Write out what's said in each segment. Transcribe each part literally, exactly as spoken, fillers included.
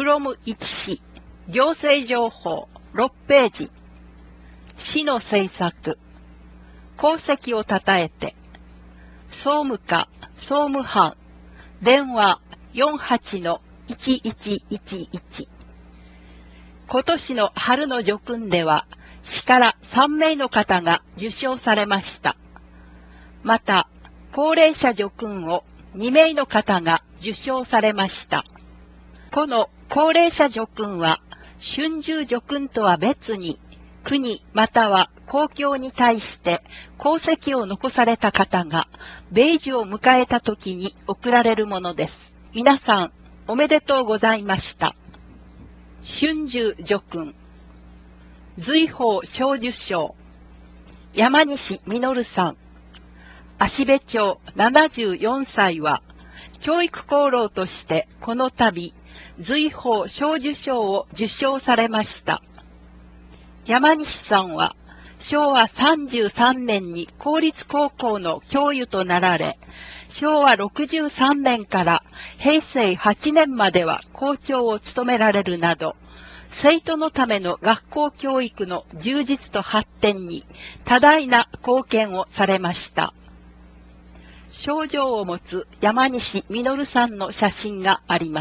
from いち市行政情報ろくページ。市の政策。功績をたたえて。総務課、総務班。電話 よんはちのいちいちいちいち。今年の春の叙勲では、市からさんめいの方が受賞されました。また、高齢者叙勲をにめいの方が受賞されました。この高齢者叙勲は、春秋叙勲とは別に、国または公共に対して功績を残された方が、米寿を迎えた時に贈られるものです。皆さん、おめでとうございました。春秋叙勲。瑞宝小綬章。山西実さん。芦部町ななじゅうよんさいは、教育功労としてこの度、瑞宝小綬章を受章されました。山西さんは、しょうわさんじゅうさんねんに公立高校の教諭となられ、しょうわろくじゅうさんねんからへいせいはちねんまでは校長を務められるなど、生徒のための学校教育の充実と発展に多大な貢献をされました。賞状を持つ山西実さんの写真があります。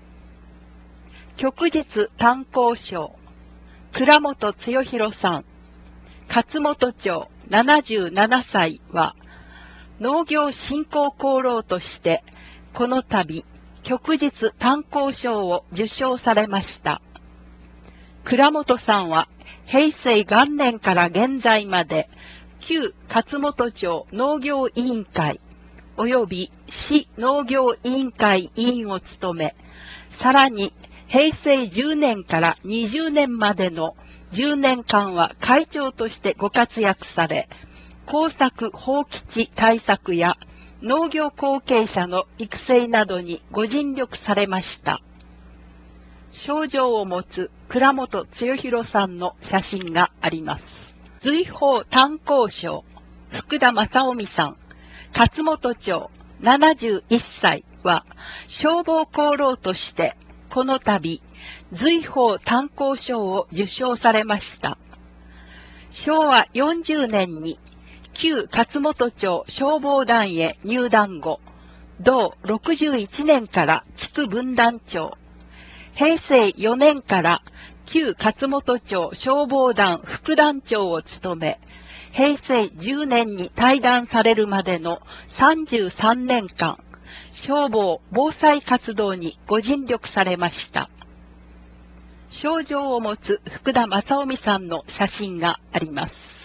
旭日炭鉱賞。倉本剛弘さん。勝本町ななじゅうななさいは、農業振興功労として、この度、旭日炭鉱賞を受賞されました。倉本さんは、へいせいがんねんから現在まで、旧勝本町農業委員会、及び市農業委員会委員を務め、さらに、へいせいじゅうねんからにじゅうねんまでのじゅうねんかんは会長としてご活躍され、耕作放棄地対策や農業後継者の育成などにご尽力されました。賞状を持つ倉本剛弘さんの写真があります。瑞宝炭鉱賞、福田正臣さん、勝本町ななじゅういっさいは、消防功労として、この度、瑞宝炭鉱賞を受賞されました。しょうわよんじゅうねんに、旧勝本町消防団へ入団後、同ろくじゅういちねんから地区分団長、へいせいよねんから旧勝本町消防団副団長を務め、へいせいじゅうねんに退団されるまでのさんじゅうさんねんかん、消防・防災活動にご尽力されました。賞状を持つ福田正臣さんの写真があります。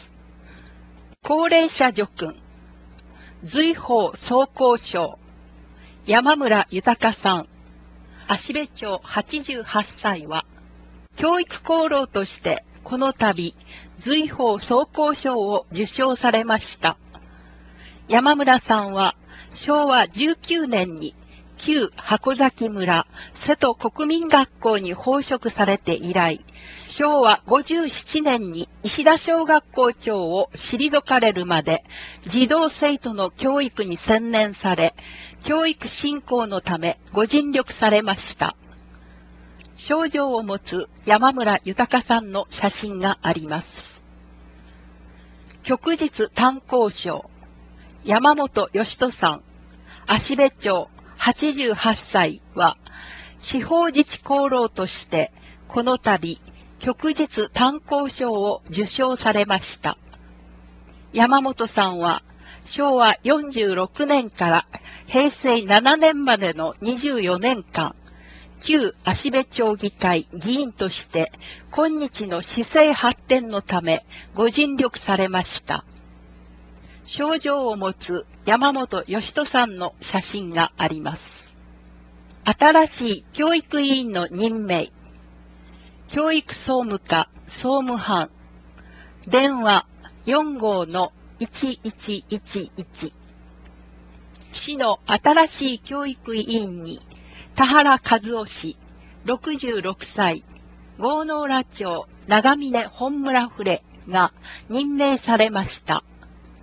高齢者叙勲。瑞宝総工賞。山村豊さん。芦部町はちじゅうはっさいは、教育功労としてこの度、瑞宝総工賞を受賞されました。山村さんは、しょうわじゅうきゅうねんに、旧箱崎村瀬戸国民学校に奉職されて以来、しょうわごじゅうななねんに石田小学校長を退かれるまで、児童生徒の教育に専念され、教育振興のためご尽力されました。賞状を持つ山村豊さんの写真があります。旭日炭鉱賞。山本義人さん。芦部町はちじゅうはっさいは、地方自治功労として、この度、旭日炭鉱賞を受賞されました。山本さんは、しょうわよんじゅうろくねんからへいせいななねんまでのにじゅうよねんかん、旧芦部町議会議員として、今日の市政発展のためご尽力されました。賞状を持つ山本義人さんの写真があります。新しい教育委員の任命。教育総務課総務班。電話 よんごうのいちいちいちいち。市の新しい教育委員に、田原和夫氏、ろくじゅうろくさい、郷ノ浦町長峰本村フレが任命されました。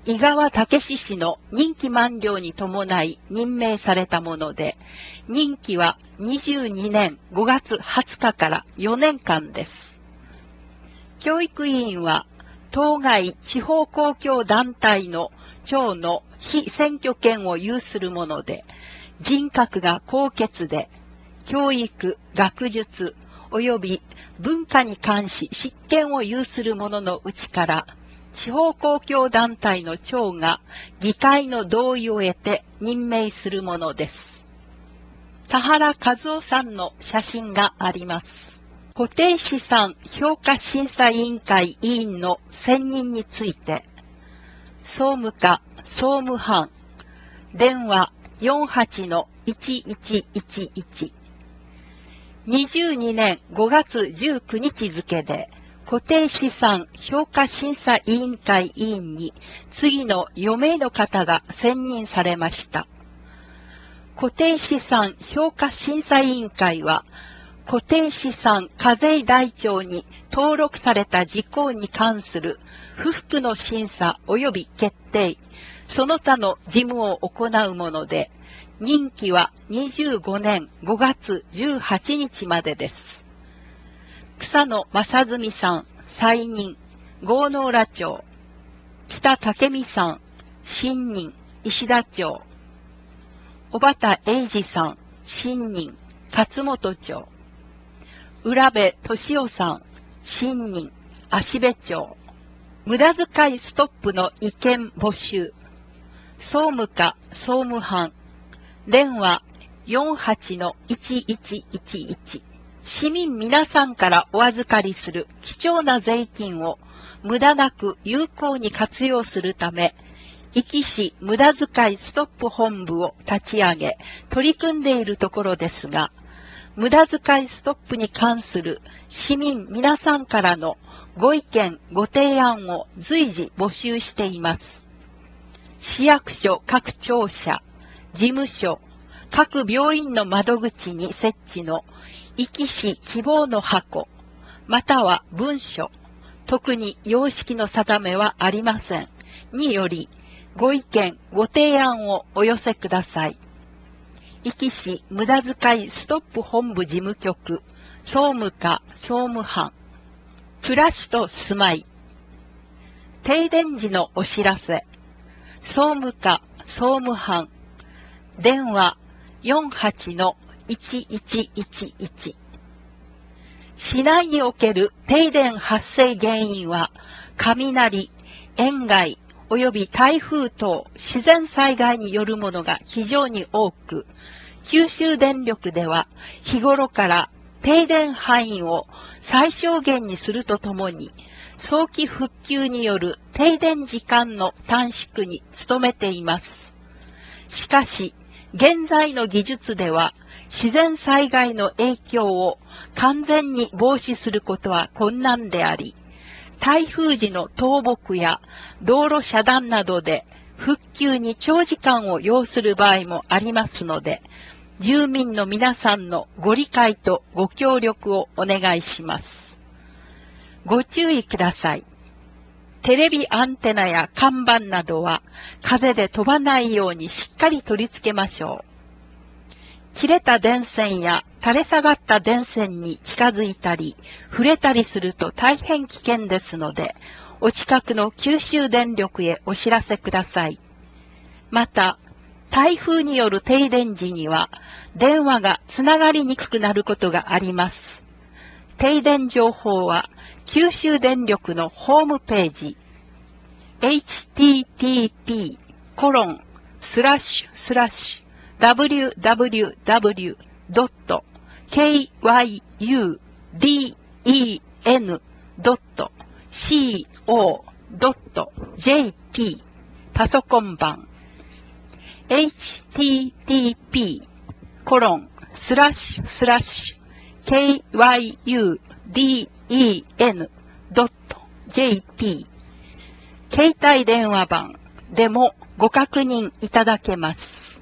井川武史氏の任期満了に伴い任命されたもので、任期はにじゅうにねんごがつはつかからよねんかんです。教育委員は、当該地方公共団体の長の非選挙権を有するもので、人格が高潔で、教育、学術、及び文化に関し執権を有する者のうちから、地方公共団体の長が議会の同意を得て任命するものです。田原和夫さんの写真があります。固定資産評価審査委員会委員の選任について、総務課総務班、電話 よんはちのいちいちいちいち、にじゅうにねんごがつじゅうくにち付で、固定資産評価審査委員会委員に次のよめいの方が選任されました。固定資産評価審査委員会は、固定資産課税台帳に登録された事項に関する不服の審査及び決定、その他の事務を行うもので、任期はにじゅうごねんごがつじゅうはちにちまでです。草野正純さん、再任、郷ノ浦町。北武美さん、新任、石田町。小畑英二さん、新任、勝本町。浦部俊夫さん、新任、芦部町。無駄遣いストップの意見募集。総務課総務班。電話 よんはちのいちいちいちいち。市民皆さんからお預かりする貴重な税金を無駄なく有効に活用するため、壱岐市無駄遣いストップ本部を立ち上げ、取り組んでいるところですが、無駄遣いストップに関する市民皆さんからのご意見、ご提案を随時募集しています。市役所各庁舎、事務所、各病院の窓口に設置の壱岐市希望の箱、または文書、特に様式の定めはありません。により、ご意見、ご提案をお寄せください。壱岐市無駄遣いストップ本部事務局、総務課総務班。暮らしと住まい。停電時のお知らせ。総務課総務班。電話 よんはちのいちいちいちいち。市内における停電発生原因は、雷、塩害、及び台風等自然災害によるものが非常に多く、九州電力では日頃から停電範囲を最小限にするとともに、早期復旧による停電時間の短縮に努めています。しかし、現在の技術では自然災害の影響を完全に防止することは困難であり、台風時の倒木や道路遮断などで復旧に長時間を要する場合もありますので、住民の皆さんのご理解とご協力をお願いします。ご注意ください。テレビアンテナや看板などは風で飛ばないようにしっかり取り付けましょう。切れた電線や垂れ下がった電線に近づいたり、触れたりすると大変危険ですので、お近くの九州電力へお知らせください。また、台風による停電時には、電話がつながりにくくなることがあります。停電情報は、九州電力のホームページ、エイチティーティーピーコロンスラッシュスラッシュダブリューダブリューダブリュードットケーワイユーディーイーエヌドットシーオードットジェーピー パソコン版 エイチティーティーピーコロンスラッシュスラッシュ ケーワイユーディーイーエヌドットジェーピー 携帯電話版でもご確認いただけます。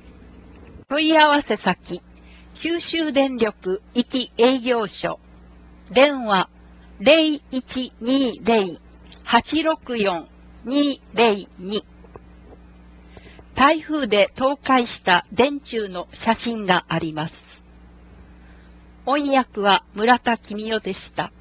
問い合わせ先、九州電力壱岐営業所、電話 ゼロいちにゼロ はちろくよん にゼロに台風で倒壊した電柱の写真があります。音訳は村田公代でした。